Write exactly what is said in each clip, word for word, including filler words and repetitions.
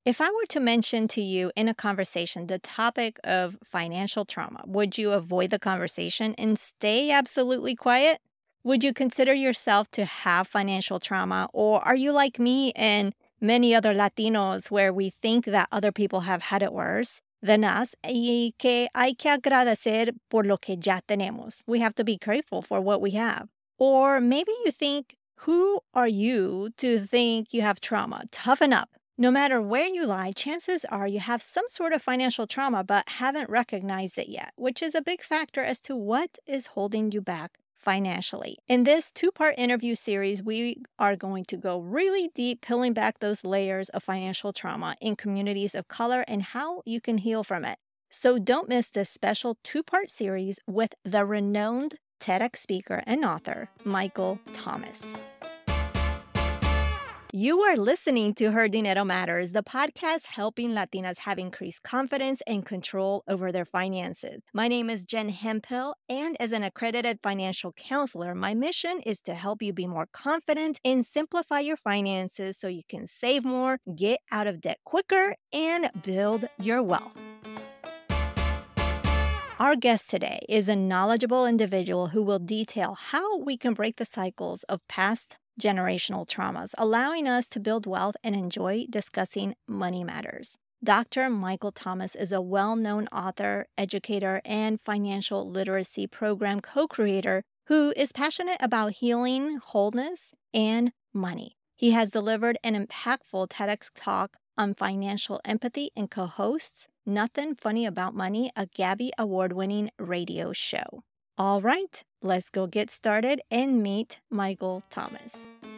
If I were to mention to you in a conversation the topic of financial trauma, would you avoid the conversation and stay absolutely quiet? Would you consider yourself to have financial trauma, or are you like me and many other Latinos where we think that other people have had it worse than us y que hay que agradecer por lo que ya tenemos? We have to be grateful for what we have. Or maybe you think, who are you to think you have trauma? Toughen up. No matter where you lie, chances are you have some sort of financial trauma but haven't recognized it yet, which is a big factor as to what is holding you back financially. In this two part interview series, we are going to go really deep, peeling back those layers of financial trauma in communities of color and how you can heal from it. So don't miss this special two part series with the renowned TEDx speaker and author, Michael Thomas. You are listening to Her Dinero Matters, the podcast helping Latinas have increased confidence and control over their finances. My name is Jen Hemphill, and as an accredited financial counselor, my mission is to help you be more confident and simplify your finances so you can save more, get out of debt quicker, and build your wealth. Our guest today is a knowledgeable individual who will detail how we can break the cycles of past generational traumas, allowing us to build wealth and enjoy discussing money matters. Doctor Michael Thomas is a well-known author, educator, and financial literacy program co-creator who is passionate about healing, wholeness, and money. He has delivered an impactful TEDx talk on financial empathy and co-hosts Nothing Funny About Money, a Gabby Award-winning radio show. All right, let's go get started and meet Michael Thomas.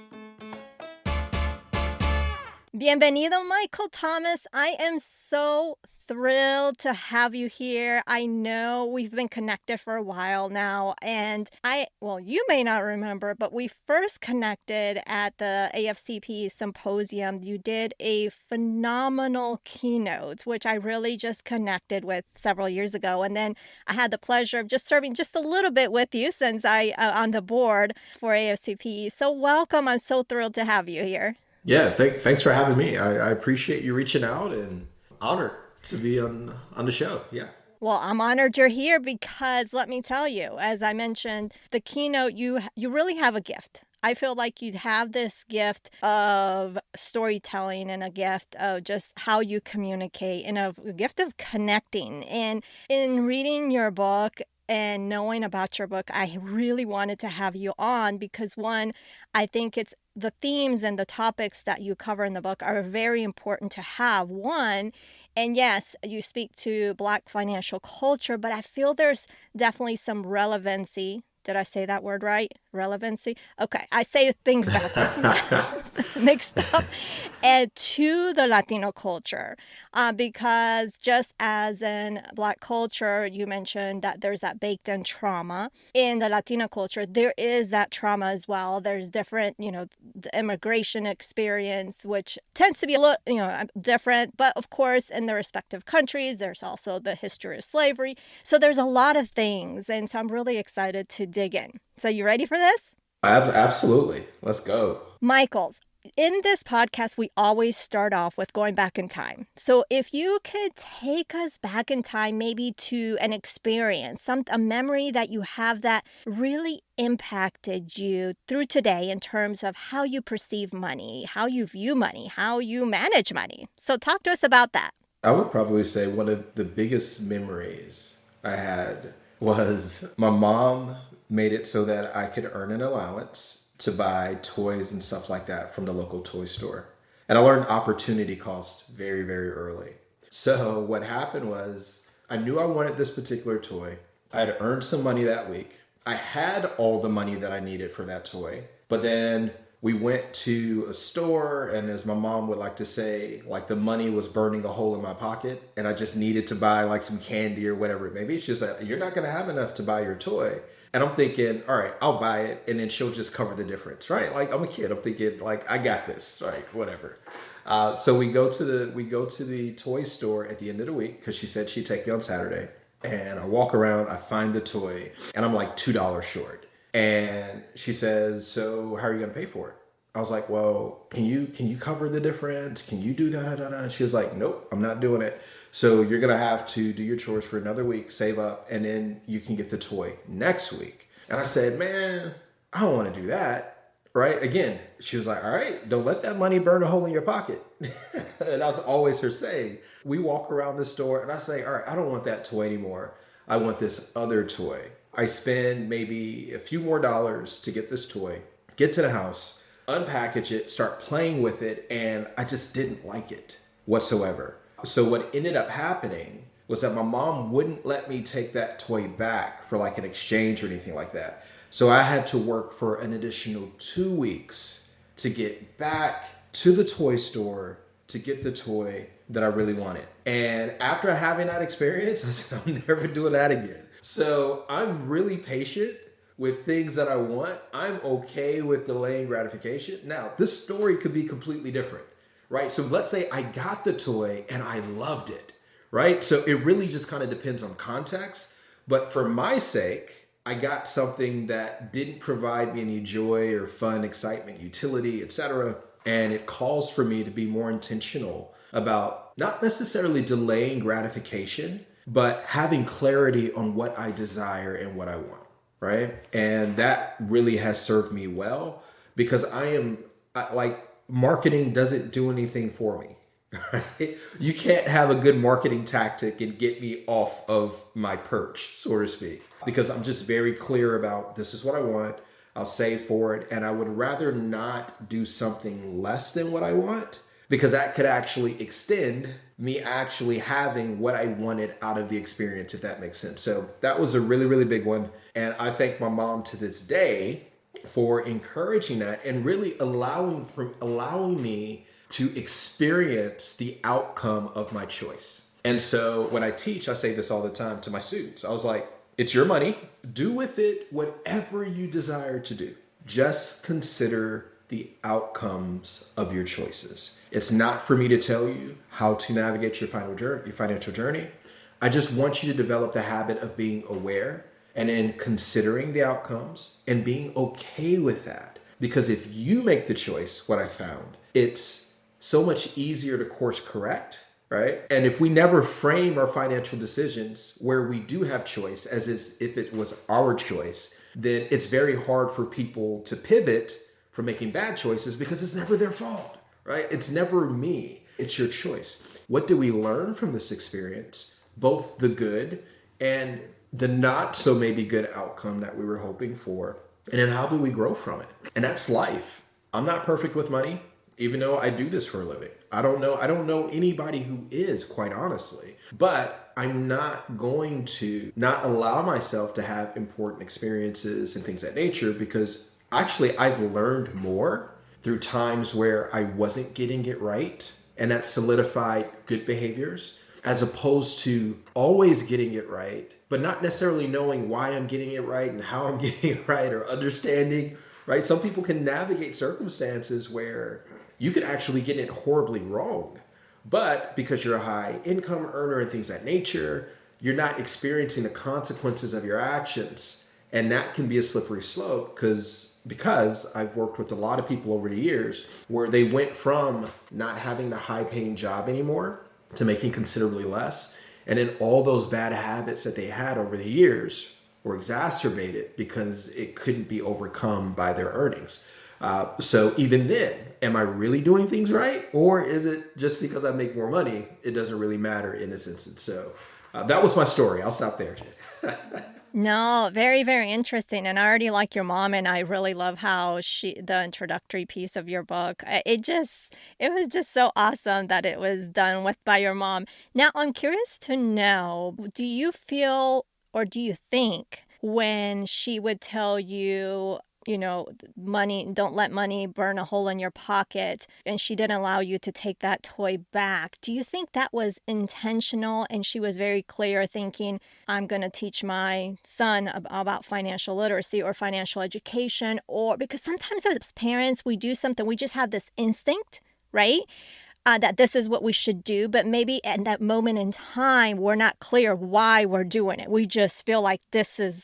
Bienvenido, Michael Thomas. I am so thrilled to have you here. I know we've been connected for a while now, and I, well, you may not remember, but we first connected at the A F C P symposium. You did a phenomenal keynote, which I really just connected with several years ago. And then I had the pleasure of just serving just a little bit with you since I uh, on the board for A F C P. So welcome. I'm so thrilled to have you here. Yeah, th- thanks for having me. I, I appreciate you reaching out and honored to be on on the show. Yeah. Well, I'm honored you're here because let me tell you, as I mentioned, the keynote, you you really have a gift. I feel like you have this gift of storytelling and a gift of just how you communicate and a gift of connecting. And in reading your book and knowing about your book, I really wanted to have you on because one, I think it's the themes and the topics that you cover in the book are very important to have. One, and yes, you speak to Black financial culture, but I feel there's definitely some relevancy. Did I say that word right? Relevancy? Okay, I say things backwards, mixed up. And to the Latino culture, uh, because just as in Black culture, you mentioned that there's that baked-in trauma. In the Latino culture, there is that trauma as well. There's different, you know, the immigration experience, which tends to be a little, you know, different. But of course, in the respective countries, there's also the history of slavery. So there's a lot of things, and so I'm really excited to dig in. So you ready for this? Absolutely. Let's go. Michaels, in this podcast, we always start off with going back in time. So if you could take us back in time, maybe to an experience, some a memory that you have that really impacted you through today in terms of how you perceive money, how you view money, how you manage money. So talk to us about that. I would probably say one of the biggest memories I had was my mom made it so that I could earn an allowance to buy toys and stuff like that from the local toy store. And I learned opportunity cost very, very early. So what happened was I knew I wanted this particular toy. I had earned some money that week. I had all the money that I needed for that toy. But then we went to a store, and as my mom would like to say, like the money was burning a hole in my pocket, and I just needed to buy like some candy or whatever it may be. She's like, you're not going to have enough to buy your toy. And I'm thinking, all right, I'll buy it, and then she'll just cover the difference, right? Like I'm a kid, I'm thinking, like I got this, right? Whatever. Uh, so we go to the we go to the toy store at the end of the week because she said she'd take me on Saturday, and I walk around, I find the toy, and I'm like two dollars short. And she says, so how are you going to pay for it? I was like, well, can you can you cover the difference? Can you do that? Da, da, da? And she was like, nope, I'm not doing it. So you're gonna have to do your chores for another week, save up, and then you can get the toy next week. And I said, man, I don't want to do that. Right? Again, she was like, all right, don't let that money burn a hole in your pocket. And that was always her saying. We walk around the store and I say, all right, I don't want that toy anymore. I want this other toy. I spend maybe a few more dollars to get this toy, get to the house, unpackage it, start playing with it, and I just didn't like it whatsoever. So what ended up happening was that my mom wouldn't let me take that toy back for like an exchange or anything like that. So I had to work for an additional two weeks to get back to the toy store to get the toy that I really wanted. And after having that experience, I said, I'm never doing that again. So I'm really patient with things that I want. I'm okay with delaying gratification. Now, this story could be completely different, right? So let's say I got the toy and I loved it, right? So it really just kind of depends on context. But for my sake, I got something that didn't provide me any joy or fun, excitement, utility, et cetera. And it calls for me to be more intentional about not necessarily delaying gratification, but having clarity on what I desire and what I want, right? And that really has served me well because I am I, like marketing doesn't do anything for me. Right? You can't have a good marketing tactic and get me off of my perch, so to speak, because I'm just very clear about this is what I want. I'll save for it. And I would rather not do something less than what I want because that could actually extend me actually having what I wanted out of the experience, if that makes sense. So that was a really, really big one. And I thank my mom to this day for encouraging that and really allowing from allowing me to experience the outcome of my choice. And so when I teach, I say this all the time to my students. I was like, it's your money. Do with it whatever you desire to do. Just consider the outcomes of your choices. It's not for me to tell you how to navigate your final journey, your financial journey. I just want you to develop the habit of being aware and then considering the outcomes and being okay with that. Because if you make the choice, what I found, it's so much easier to course correct, right? And if we never frame our financial decisions where we do have choice, as is if it was our choice, then it's very hard for people to pivot from making bad choices because it's never their fault, right? It's never me. It's your choice. What do we learn from this experience? Both the good and the not so maybe good outcome that we were hoping for. And then how do we grow from it? And that's life. I'm not perfect with money. Even though I do this for a living. I don't know. I don't know anybody who is, quite honestly. But I'm not going to not allow myself to have important experiences and things of that nature because actually I've learned more through times where I wasn't getting it right. And that solidified good behaviors as opposed to always getting it right, but not necessarily knowing why I'm getting it right and how I'm getting it right or understanding, right? Some people can navigate circumstances where you could actually get it horribly wrong. But because you're a high income earner and things of that nature, you're not experiencing the consequences of your actions. And that can be a slippery slope because because I've worked with a lot of people over the years where they went from not having a high paying job anymore to making considerably less. And then all those bad habits that they had over the years were exacerbated because it couldn't be overcome by their earnings. Uh, so even then, am I really doing things right? Or is it just because I make more money, it doesn't really matter in this instance? So uh, that was my story. I'll stop there. No, very, very interesting. And I already like your mom, and I really love how she, the introductory piece of your book, I- it just, it was just so awesome that it was done with by your mom. Now, I'm curious to know, do you feel or do you think when she would tell you, you know, money, don't let money burn a hole in your pocket, and she didn't allow you to take that toy back, do you think that was intentional and she was very clear thinking, I'm going to teach my son ab- about financial literacy or financial education? Or because sometimes as parents, we do something, we just have this instinct, right? Uh, that this is what we should do, but maybe at that moment in time, we're not clear why we're doing it. We just feel like this is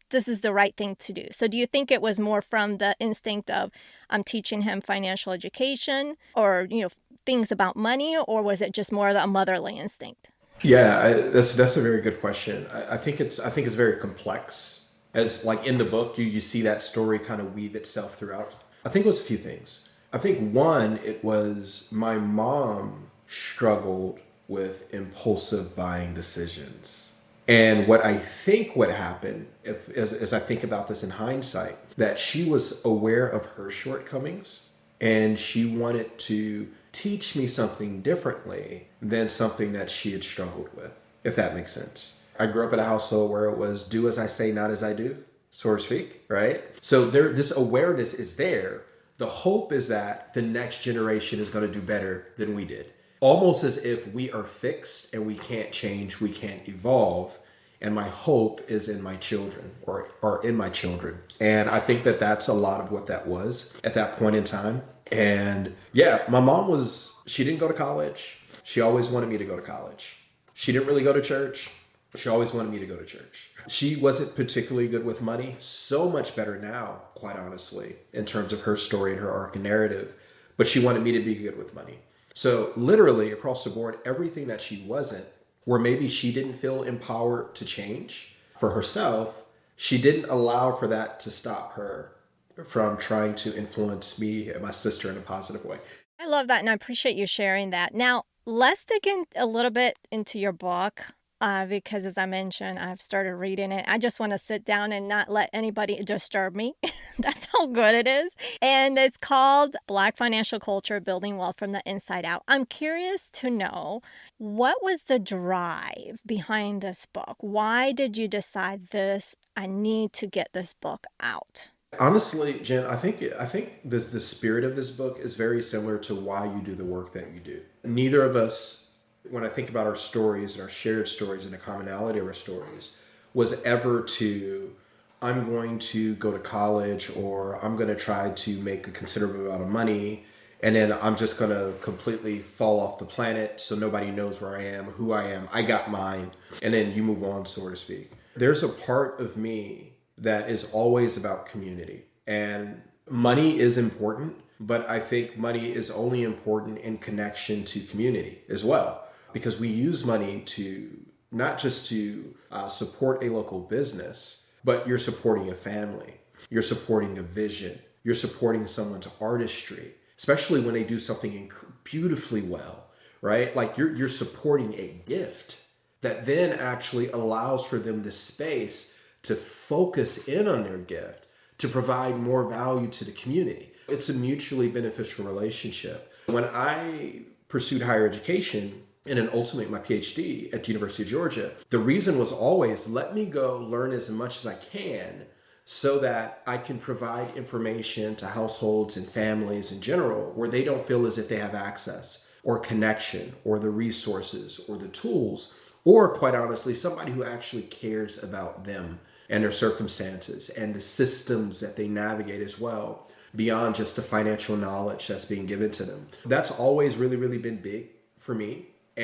this is the right thing to do. So do you think it was more from the instinct of I'm teaching him financial education or, you know, things about money, or was it just more of a motherly instinct? Yeah, I, that's that's a very good question. I, I think it's I think it's very complex. As like in the book, you you see that story kind of weave itself throughout. I think it was a few things. I think one, it was my mom struggled with impulsive buying decisions. And what I think would happen, if as, as I think about this in hindsight, that she was aware of her shortcomings and she wanted to teach me something differently than something that she had struggled with, if that makes sense. I grew up in a household where it was do as I say, not as I do, so to speak, right? So there, this awareness is there. The hope is that the next generation is going to do better than we did. Almost as if we are fixed and we can't change, we can't evolve. And my hope is in my children or, or in my children. And I think that that's a lot of what that was at that point in time. And yeah, my mom was, she didn't go to college. She always wanted me to go to college. She didn't really go to church. She always wanted me to go to church. She wasn't particularly good with money. So much better now, quite honestly, in terms of her story and her arc and narrative. But she wanted me to be good with money. So literally across the board, everything that she wasn't, where maybe she didn't feel empowered to change for herself, she didn't allow for that to stop her from trying to influence me and my sister in a positive way. I love that, and I appreciate you sharing that. Now, let's dig in a little bit into your book. Uh, because as I mentioned, I've started reading it. I just want to sit down and not let anybody disturb me. That's how good it is. And it's called Black Financial Culture, Building Wealth from the Inside Out. I'm curious to know, what was the drive behind this book? Why did you decide this? I need to get this book out. Honestly, Jen, I think I think this the spirit of this book is very similar to why you do the work that you do. Neither of us, when I think about our stories and our shared stories and the commonality of our stories, was ever to, I'm going to go to college or I'm going to try to make a considerable amount of money and then I'm just going to completely fall off the planet so nobody knows where I am, who I am. I got mine. And then you move on, so to speak. There's a part of me that is always about community. And money is important, but I think money is only important in connection to community as well. Because we use money to not just to uh, support a local business, but you're supporting a family, you're supporting a vision, you're supporting someone's artistry, especially when they do something inc- beautifully well, right? Like you're you're supporting a gift that then actually allows for them the space to focus in on their gift, to provide more value to the community. It's a mutually beneficial relationship. When I pursued higher education, and then ultimately my PhD at the University of Georgia, the reason was always, let me go learn as much as I can so that I can provide information to households and families in general where they don't feel as if they have access or connection or the resources or the tools, or quite honestly, somebody who actually cares about them and their circumstances and the systems that they navigate as well, beyond just the financial knowledge that's being given to them. That's always really, really been big for me.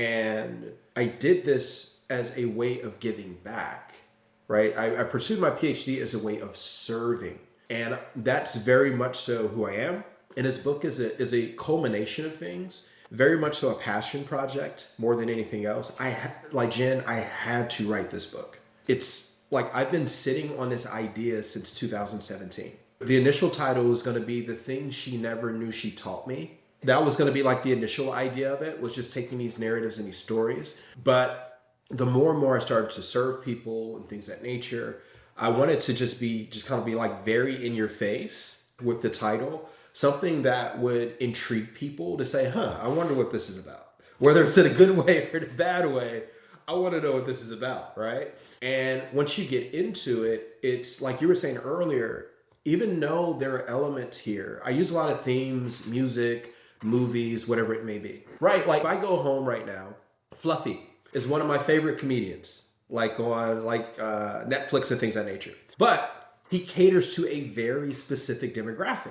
And I did this as a way of giving back, right? I, I pursued my PhD as a way of serving. And that's very much so who I am. And this book is a, is a culmination of things, very much so a passion project more than anything else. I ha- like Jen, I had to write this book. It's like I've been sitting on this idea since two thousand seventeen. The initial title was going to be The Things She Never Knew She Taught Me. That was going to be like the initial idea of it, was just taking these narratives and these stories. But the more and more I started to serve people and things of that nature, I wanted to just be, just kind of be like very in your face with the title, something that would intrigue people to say, huh, I wonder what this is about. Whether it's in a good way or in a bad way, I want to know what this is about, right? And once you get into it, it's like you were saying earlier, even though there are elements here, I use a lot of themes, music, movies, whatever it may be, right? Like if I go home right now, Fluffy is one of my favorite comedians, like on like uh, Netflix and things of that nature. But he caters to a very specific demographic,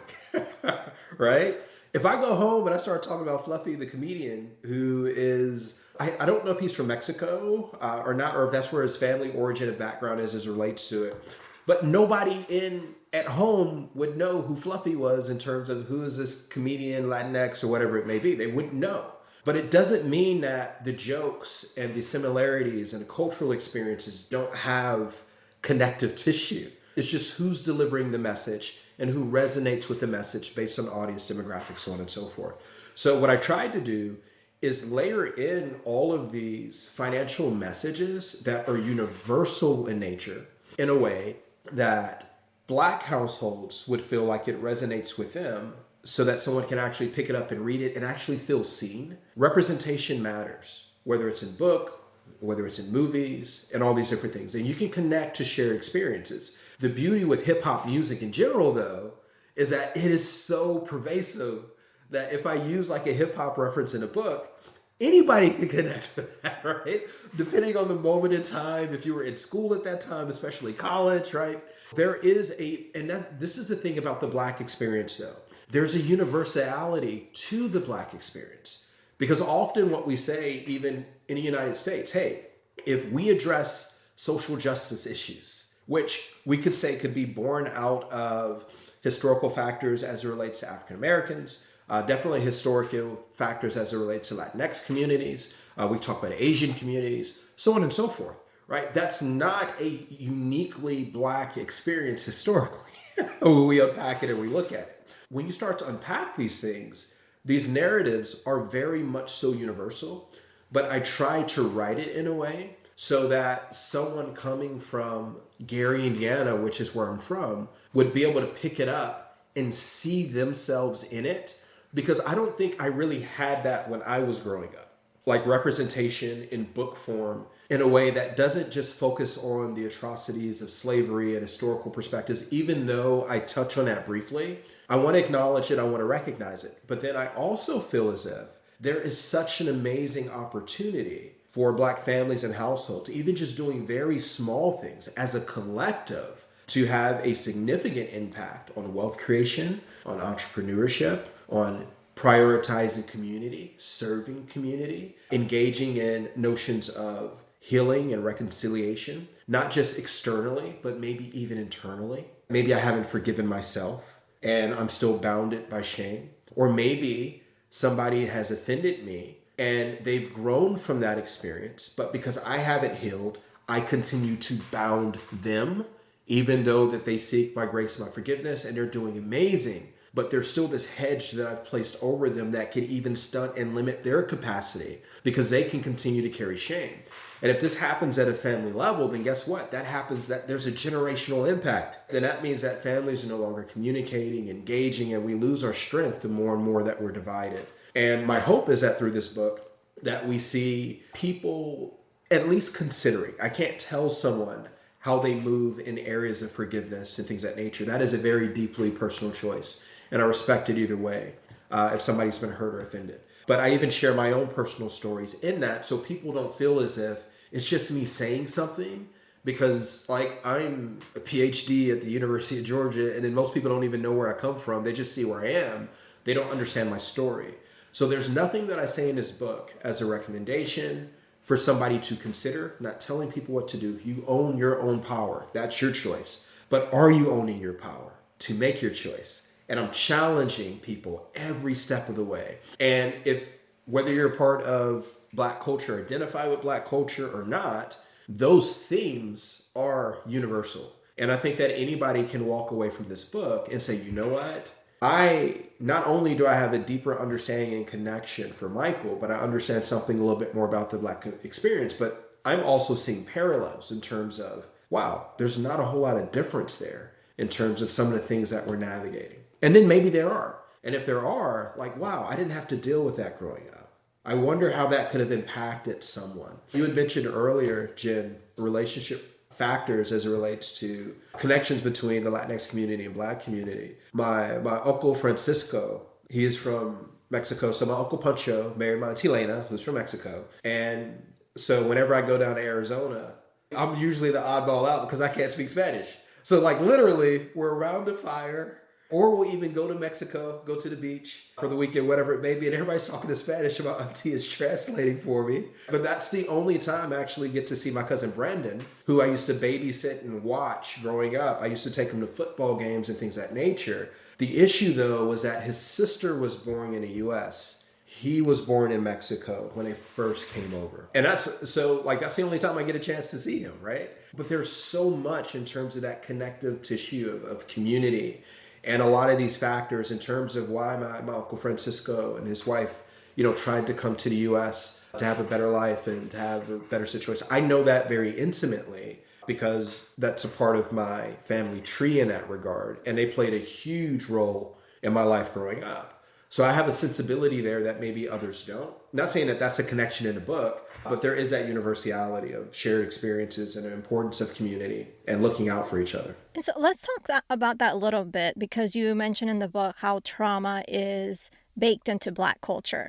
right? If I go home and I start talking about Fluffy, the comedian, who is, I, I don't know if he's from Mexico uh, or not, or if that's where his family origin and background is as it relates to it. But nobody in at home would know who Fluffy was in terms of who is this comedian, Latinx, or whatever it may be. They wouldn't know. But it doesn't mean that the jokes and the similarities and the cultural experiences don't have connective tissue. It's just who's delivering the message and who resonates with the message based on audience demographics, so on and so forth. So what I tried to do is layer in all of these financial messages that are universal in nature in a way that Black households would feel like it resonates with them, so that someone can actually pick it up and read it and actually feel seen. Representation matters, whether it's in book, whether it's in movies, and all these different things. And you can connect to shared experiences. The beauty with hip hop music in general, though, is that it is so pervasive that if I use like a hip hop reference in a book, anybody can connect with that, right? Depending on the moment in time, if you were in school at that time, especially college, right? There is a, and that, this is the thing about the Black experience though. There's a universality to the Black experience. Because often what we say, even in the United States, hey, if we address social justice issues, which we could say could be born out of historical factors as it relates to African Americans, uh, definitely historical factors as it relates to Latinx communities, uh, we talk about Asian communities, so on and so forth, right? That's not a uniquely Black experience historically when we unpack it and we look at it. When you start to unpack these things, these narratives are very much so universal, but I try to write it in a way so that someone coming from Gary, Indiana, which is where I'm from, would be able to pick it up and see themselves in it. Because I don't think I really had that when I was growing up. Like representation in book form in a way that doesn't just focus on the atrocities of slavery and historical perspectives, even though I touch on that briefly. I want to acknowledge it, I want to recognize it. But then I also feel as if there is such an amazing opportunity for Black families and households, even just doing very small things as a collective, to have a significant impact on wealth creation, on entrepreneurship, on prioritizing community, serving community, engaging in notions of healing and reconciliation, not just externally, but maybe even internally. Maybe I haven't forgiven myself and I'm still bounded by shame. Or maybe somebody has offended me and they've grown from that experience, but because I haven't healed, I continue to bound them, even though that they seek my grace and my forgiveness and they're doing amazing. But there's still this hedge that I've placed over them that can even stunt and limit their capacity because they can continue to carry shame. And if this happens at a family level, then guess what? That happens, that there's a generational impact. Then that means that families are no longer communicating, engaging, and we lose our strength the more and more that we're divided. And my hope is that through this book, that we see people at least considering. I can't tell someone how they move in areas of forgiveness and things of that nature. That is a very deeply personal choice. And I respect it either way, uh, if somebody's been hurt or offended. But I even share my own personal stories in that so people don't feel as if it's just me saying something because like I'm a P H D at the University of Georgia and then most people don't even know where I come from. They just see where I am. They don't understand my story. So there's nothing that I say in this book as a recommendation for somebody to consider, not telling people what to do. You own your own power. That's your choice. But are you owning your power to make your choice? And I'm challenging people every step of the way. And if, whether you're a part of Black culture, identify with Black culture or not, those themes are universal. And I think that anybody can walk away from this book and say, you know what? I, not only do I have a deeper understanding and connection for Michael, but I understand something a little bit more about the Black experience, but I'm also seeing parallels in terms of, wow, there's not a whole lot of difference there in terms of some of the things that we're navigating. And then maybe there are. And if there are, like, wow, I didn't have to deal with that growing up. I wonder how that could have impacted someone. You had mentioned earlier, Jen, relationship factors as it relates to connections between the Latinx community and Black community. My my uncle Francisco, he is from Mexico. So my uncle Pancho married my auntie Lena, who's from Mexico. And so whenever I go down to Arizona, I'm usually the oddball out because I can't speak Spanish. So like literally, we're around the fire. Or we'll even go to Mexico, go to the beach for the weekend, whatever it may be, and everybody's talking in Spanish about auntie is translating for me. But that's the only time I actually get to see my cousin Brandon, who I used to babysit and watch growing up. I used to take him to football games and things of that nature. The issue, though, was that his sister was born in the U S. He was born in Mexico when they first came over. And that's so like that's the only time I get a chance to see him, right? But there's so much in terms of that connective tissue of, of community. And a lot of these factors in terms of why my, my Uncle Francisco and his wife, you know, tried to come to the U S to have a better life and to have a better situation. I know that very intimately because that's a part of my family tree in that regard. And they played a huge role in my life growing up. So I have a sensibility there that maybe others don't. Not saying that that's a connection in the book, but there is that universality of shared experiences and the importance of community and looking out for each other. And so let's talk that, about that a little bit, because you mentioned in the book how trauma is baked into Black culture.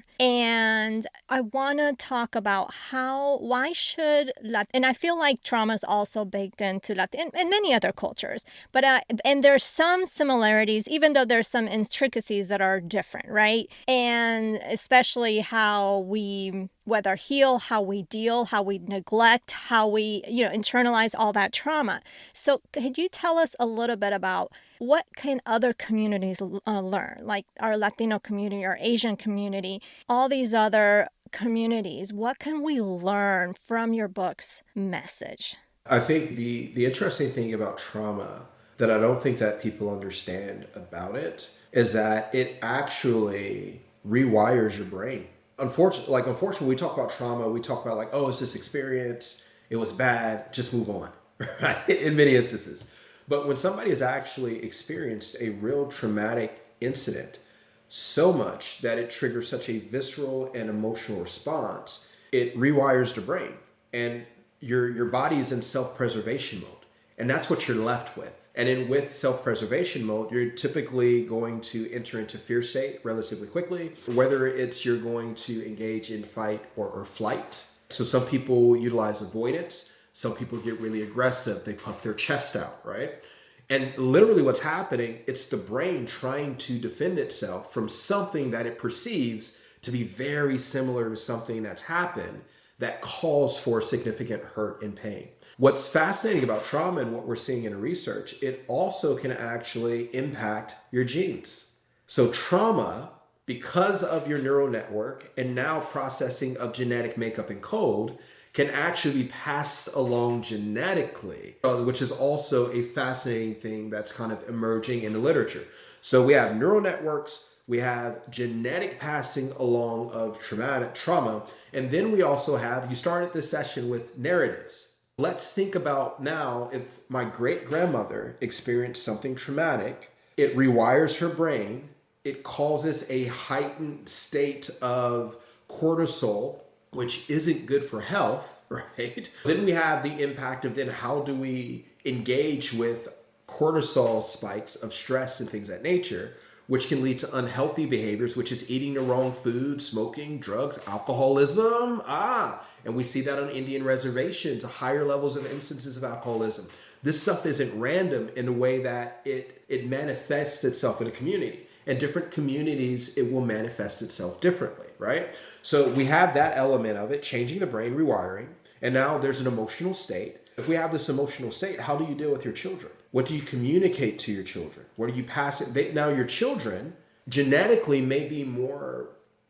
And I want to talk about how, why should, Lat- and I feel like trauma is also baked into Latin, and, and many other cultures, but, uh, and there's some similarities, even though there's some intricacies that are different, right? And especially how we, whether heal, how we deal, how we neglect, how we, you know, internalize all that trauma. So could you tell us a little bit about what can other communities uh, learn, like our Latino community, our Asian community, all these other communities? What can we learn from your book's message? I think the, the interesting thing about trauma that I don't think that people understand about it is that it actually rewires your brain. Unfortunately, like unfortunately, we talk about trauma, we talk about like, oh, it's this experience, it was bad, just move on, right? In many instances. But when somebody has actually experienced a real traumatic incident, so much that it triggers such a visceral and emotional response, it rewires the brain. And your your body is in self-preservation mode. And that's what you're left with. And in with self-preservation mode, you're typically going to enter into fear state relatively quickly, whether it's you're going to engage in fight or, or flight. So some people utilize avoidance. Some people get really aggressive. They puff their chest out, right? And literally what's happening, it's the brain trying to defend itself from something that it perceives to be very similar to something that's happened that calls for significant hurt and pain. What's fascinating about trauma and what we're seeing in the research, it also can actually impact your genes. So trauma, because of your neural network and now processing of genetic makeup and code, can actually be passed along genetically, which is also a fascinating thing that's kind of emerging in the literature. So we have neural networks, we have genetic passing along of traumatic trauma, and then we also have, you started this session with narratives. Let's think about now, if my great-grandmother experienced something traumatic, it rewires her brain, it causes a heightened state of cortisol, which isn't good for health, right? Then we have the impact of then how do we engage with cortisol spikes of stress and things of that nature, which can lead to unhealthy behaviors, which is eating the wrong food, smoking, drugs, alcoholism. Ah, and we see that on Indian reservations, higher levels of instances of alcoholism. This stuff isn't random in the way that it, it manifests itself in a community. In different communities, it will manifest itself differently, right? So we have that element of it, changing the brain, rewiring, and now there's an emotional state. If we have this emotional state, how do you deal with your children? What do you communicate to your children? What do you pass it? They, now your children genetically may be more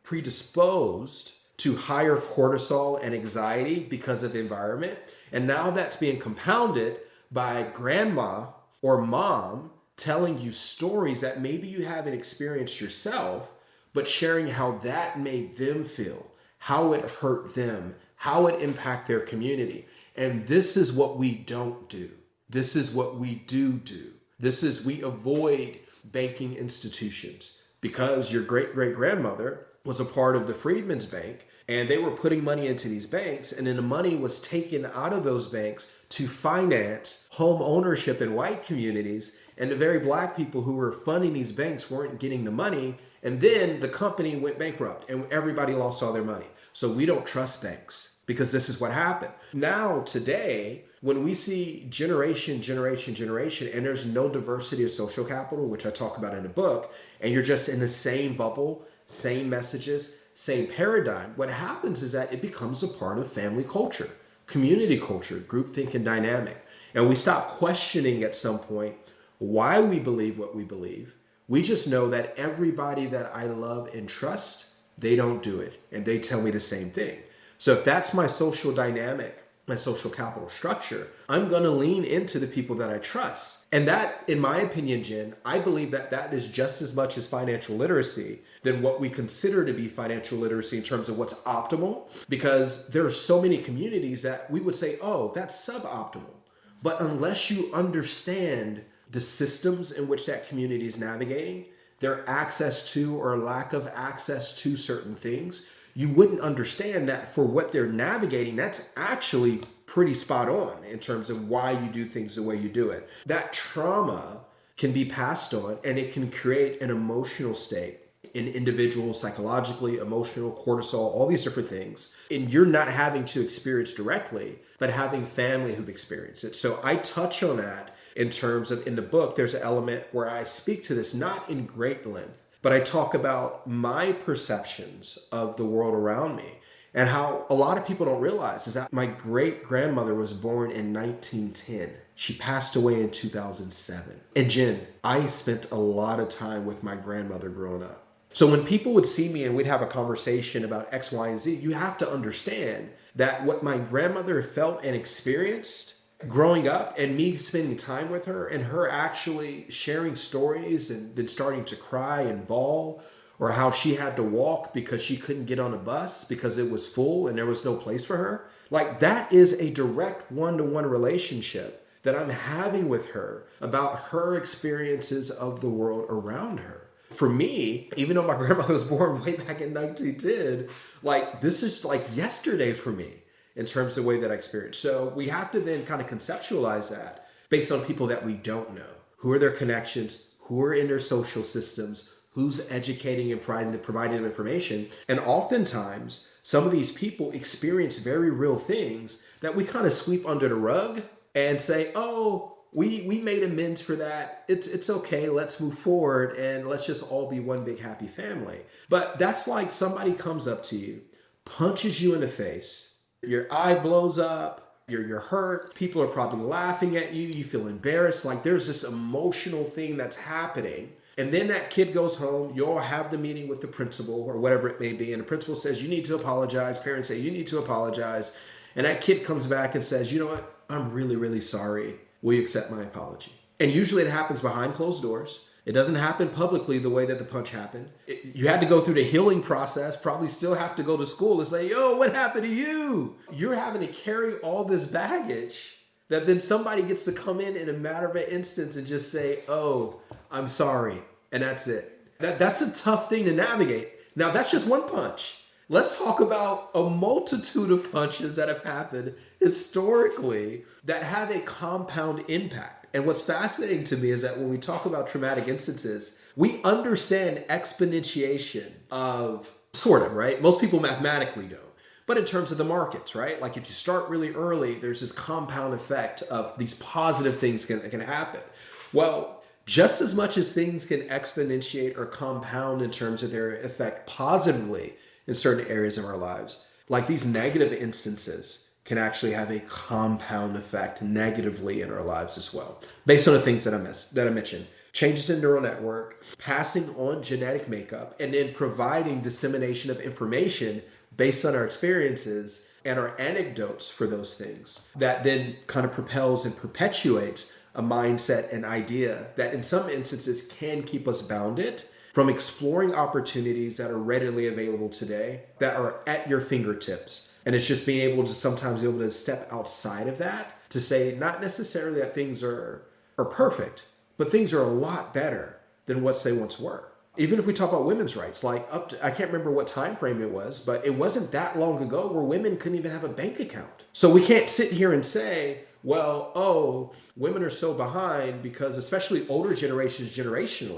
predisposed to higher cortisol and anxiety because of the environment. And now that's being compounded by grandma or mom telling you stories that maybe you haven't experienced yourself, but sharing how that made them feel, how it hurt them, how it impacted their community. And this is what we don't do. This is what we do do. This is, we avoid banking institutions because your great-great-grandmother was a part of the Freedmen's Bank, and they were putting money into these banks, and then the money was taken out of those banks to finance home ownership in white communities. And the very black people who were funding these banks weren't getting the money. And then the company went bankrupt and everybody lost all their money. So we don't trust banks. because this is what happened. Now, today, when we see generation, generation, generation, and there's no diversity of social capital, which I talk about in the book, and you're just in the same bubble, same messages, same paradigm, what happens is that it becomes a part of family culture, community culture, groupthink and dynamic. And we stop questioning at some point why we believe what we believe. We just know that everybody that I love and trust, they don't do it. And they tell me the same thing. So if that's my social dynamic, my social capital structure, I'm going to lean into the people that I trust. And that, in my opinion, Jen, I believe that that is just as much as financial literacy than what we consider to be financial literacy in terms of what's optimal, because there are so many communities that we would say, oh, that's suboptimal. But unless you understand the systems in which that community is navigating, their access to or lack of access to certain things, you wouldn't understand that for what they're navigating, that's actually pretty spot on in terms of why you do things the way you do it. That trauma can be passed on, and it can create an emotional state in individuals, psychologically, emotional, cortisol, all these different things. And you're not having to experience directly, but having family who've experienced it. So I touch on that in terms of, in the book, there's an element where I speak to this, not in great length, but I talk about my perceptions of the world around me, and how a lot of people don't realize is that my great grandmother was born in nineteen ten. She passed away in two thousand seven. And Jen, I spent a lot of time with my grandmother growing up. So when people would see me and we'd have a conversation about X, Y, and Z, you have to understand that what my grandmother felt and experienced growing up, and me spending time with her, and her actually sharing stories and then starting to cry and bawl, or how she had to walk because she couldn't get on a bus because it was full and there was no place for her. Like, that is a direct one-to-one relationship that I'm having with her about her experiences of the world around her. For me, even though my grandmother was born way back in nineteen ten, like, this is like yesterday for me in terms of the way that I experience. So we have to then kind of conceptualize that based on people that we don't know. Who are their connections? Who are in their social systems? Who's educating and providing, providing them information? And oftentimes, some of these people experience very real things that we kind of sweep under the rug and say, oh, we we made amends for that. It's it's okay. Let's move forward and let's just all be one big happy family. But that's like somebody comes up to you, punches you in the face, your eye blows up, you're, you're hurt, people are probably laughing at you, you feel embarrassed, like there's this emotional thing that's happening. And then that kid goes home, you all have the meeting with the principal or whatever it may be, and the principal says, you need to apologize, parents say, you need to apologize. And that kid comes back and says, you know what, I'm really, really sorry. Will you accept my apology? And usually it happens behind closed doors. It doesn't happen publicly the way that the punch happened. It, you had to go through the healing process, probably still have to go to school and say, yo, what happened to you? You're having to carry all this baggage that then somebody gets to come in in a matter of an instance and just say, oh, I'm sorry. And that's it. That, that's a tough thing to navigate. Now, that's just one punch. Let's talk about a multitude of punches that have happened historically that have a compound impact. And what's fascinating to me is that when we talk about traumatic instances, we understand exponentiation of, sort of, right? Most people mathematically don't. But in terms of the markets, right? Like if you start really early, there's this compound effect of these positive things can, can happen. Well, just as much as things can exponentiate or compound in terms of their effect positively in certain areas of our lives, like these negative instances can actually have a compound effect negatively in our lives as well, based on the things that I miss, that I mentioned. Changes in neural network, passing on genetic makeup, and then providing dissemination of information based on our experiences and our anecdotes for those things. That then kind of propels and perpetuates a mindset and idea that in some instances can keep us bounded from exploring opportunities that are readily available today, that are at your fingertips. And it's just being able to sometimes be able to step outside of that to say, not necessarily that things are, are perfect, but things are a lot better than what they once were. Even if we talk about women's rights, like up to, I can't remember what time frame it was, but it wasn't that long ago where women couldn't even have a bank account. So we can't sit here and say, well, oh, women are so behind because especially older generations generationally,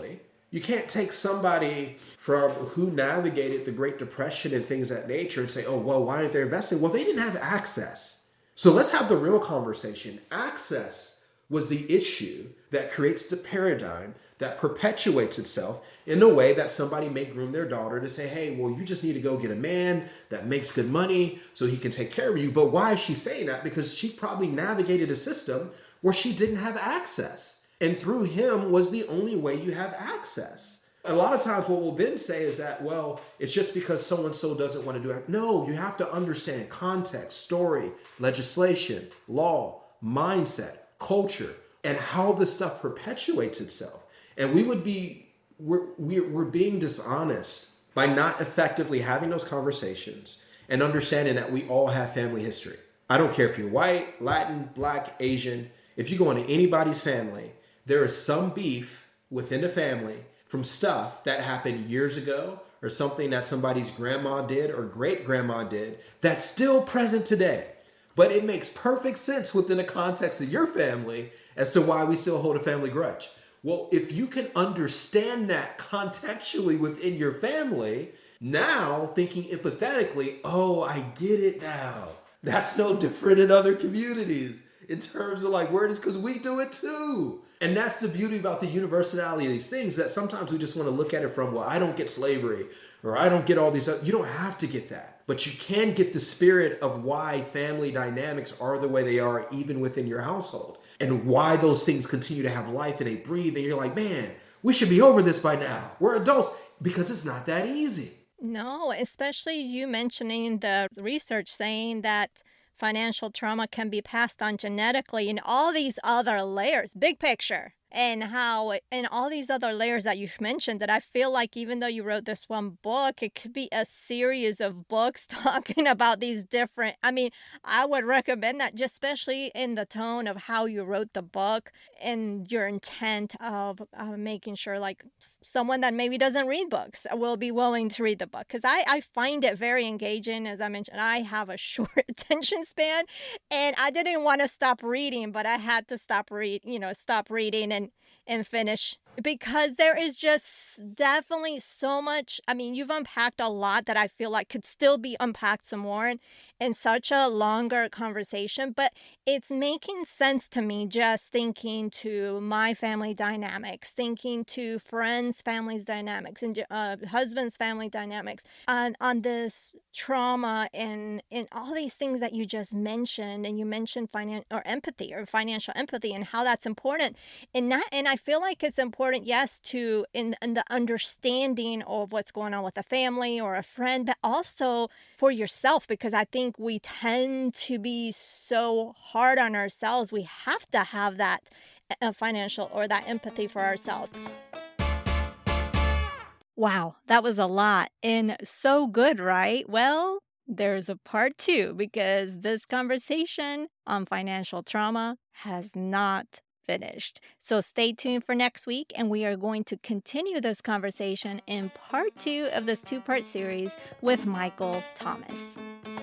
You can't take somebody from who navigated the Great Depression and things of that nature and say, oh, well, why aren't they investing? Well, they didn't have access. So let's have the real conversation. Access was the issue that creates the paradigm that perpetuates itself in a way that somebody may groom their daughter to say, hey, well, you just need to go get a man that makes good money so he can take care of you. But why is she saying that? Because she probably navigated a system where she didn't have access. And through him was the only way you have access. A lot of times what we'll then say is that, well, it's just because so-and-so doesn't want to do it. No, you have to understand context, story, legislation, law, mindset, culture, and how this stuff perpetuates itself. And we would be, we're, we're, we're being dishonest by not effectively having those conversations and understanding that we all have family history. I don't care if you're white, Latin, Black, Asian. If you go into anybody's family, there is some beef within the family from stuff that happened years ago or something that somebody's grandma did or great grandma did that's still present today. But it makes perfect sense within the context of your family as to why we still hold a family grudge. Well, if you can understand that contextually within your family, now thinking empathetically, oh, I get it now. That's no different in other communities in terms of like where it is, because we do it too. And that's the beauty about the universality of these things, that sometimes we just want to look at it from, well, I don't get slavery or I don't get all these. You don't have to get that, but you can get the spirit of why family dynamics are the way they are, even within your household, and why those things continue to have life and they breathe. And you're like, man, we should be over this by now. We're adults, because it's not that easy. No, especially you mentioning the research saying that financial trauma can be passed on genetically and all these other layers, big picture, and how, and all these other layers that you've mentioned, that I feel like even though you wrote this one book, it could be a series of books talking about these different, I mean, I would recommend that, just especially in the tone of how you wrote the book and your intent of uh, making sure like s- someone that maybe doesn't read books will be willing to read the book. Because I, I find it very engaging. As I mentioned, I have a short attention span and I didn't want to stop reading, but I had to stop read, you know, stop reading and and finish, because there is just definitely so much. I mean, you've unpacked a lot that I feel like could still be unpacked some more in, in such a longer conversation, but it's making sense to me just thinking to my family dynamics, thinking to friends' families dynamics, and uh, husbands' family dynamics, on, on this trauma and, and all these things that you just mentioned. And you mentioned finan- or empathy or financial empathy and how that's important. And not, and I feel like it's important, yes, to in, in the understanding of what's going on with a family or a friend, but also for yourself, because I think we tend to be so hard on ourselves. We have to have that uh, financial or that empathy for ourselves. Wow, that was a lot and so good, right? Well, there's a part two, because this conversation on financial trauma has not finished. So stay tuned for next week, and we are going to continue this conversation in part two of this two part series with Michael Thomas.